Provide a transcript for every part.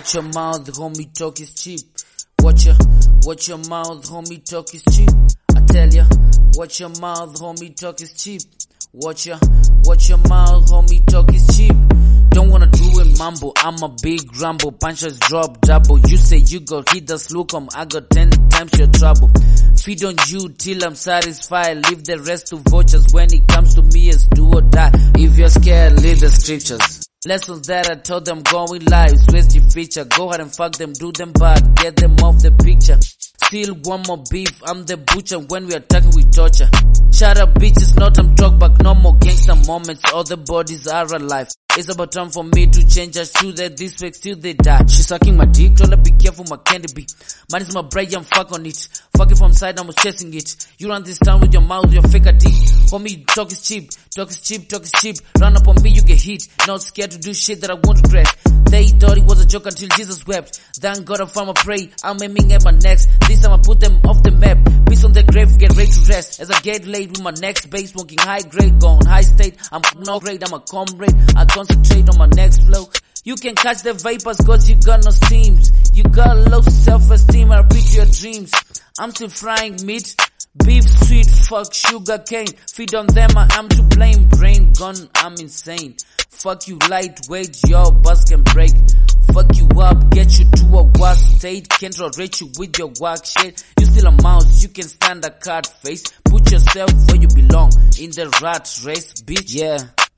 Watch your mouth, homie, talk is cheap. Watch your mouth, homie, talk is cheap. I tell ya, watch your mouth, homie, talk is cheap. Watch your mouth, homie, talk is cheap. Don't wanna do it mambo, I'm a big Rambo. Punches drop double. You say you got hit, that's look I got 10 times your trouble. Feed on you till I'm satisfied. Leave the rest to vultures. When it comes to me, it's do or die. If you're scared, leave the scriptures. Lessons that I told them going live. Switch your feature. Go ahead and fuck them, do them bad. Get them off the picture. Still one more beef, I'm the butcher. When we attacking we torture. Shut up bitches, not I'm talk back. No more gangster moments, all the bodies are alive. It's about time for me to change her shoes. That this fake till they die. She sucking my dick, tryna be careful my candy be. Man is my brain, I'm fuck on it. Fuck it from side, I'm chasing it. You run this town with your mouth, your fake dick. For me, talk is cheap, talk is cheap, talk is cheap. Run up on me, you get hit. Not scared to do shit that I won't regret. They thought it was a joke until Jesus wept. Thank God I found my prey, I'm aiming at my necks. This time I put them off the map. Peace on the grave, get ready to rest. As I get laid with my next base, smoking high grade, going high state. I'm no grade, I'm a comrade. I concentrate on my next flow. You can catch the vapors cause you got no steams. You got low self-esteem, I repeat your dreams. I'm still frying meat. Beef, sweet, fuck, sugar cane. Feed on them, I am to blame. Brain gone, I'm insane. Fuck you lightweight, your bus can break. Fuck you up, get you to a worse state. Can't tolerate you with your work shit. You still a mouse, you can stand a card face. Put yourself where you belong, in the rat race, bitch. Yeah.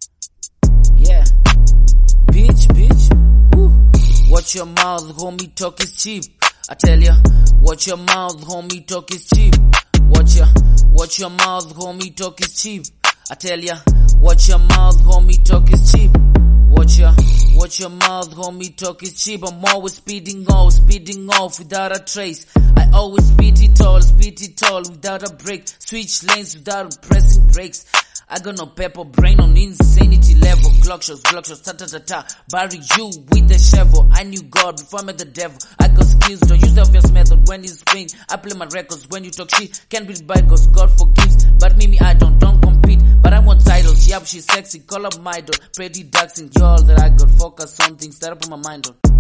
Bitch. Woo. Watch your mouth, homie, talk is cheap. I tell ya, watch your mouth, homie, talk is cheap. Watch your mouth, homie, talk is cheap. I tell ya, watch your mouth, homie, talk is cheap. Watch your mouth, homie, talk is cheap. I'm always speeding off without a trace. I always speed it all without a break. Switch lanes without pressing brakes. I got no pepper brain on insanity level. Glock shots, ta-ta-ta-ta. Bury you with the shovel. I knew God before I met the devil. I got skills, don't use the obvious method when it's pain. I play my records when you talk shit. Can't be by cause God forgives. But me, I don't compete. But I want titles, yup, she's sexy, call up my idol. Pretty ducks in y'all that I got focus on things that I put my mind on.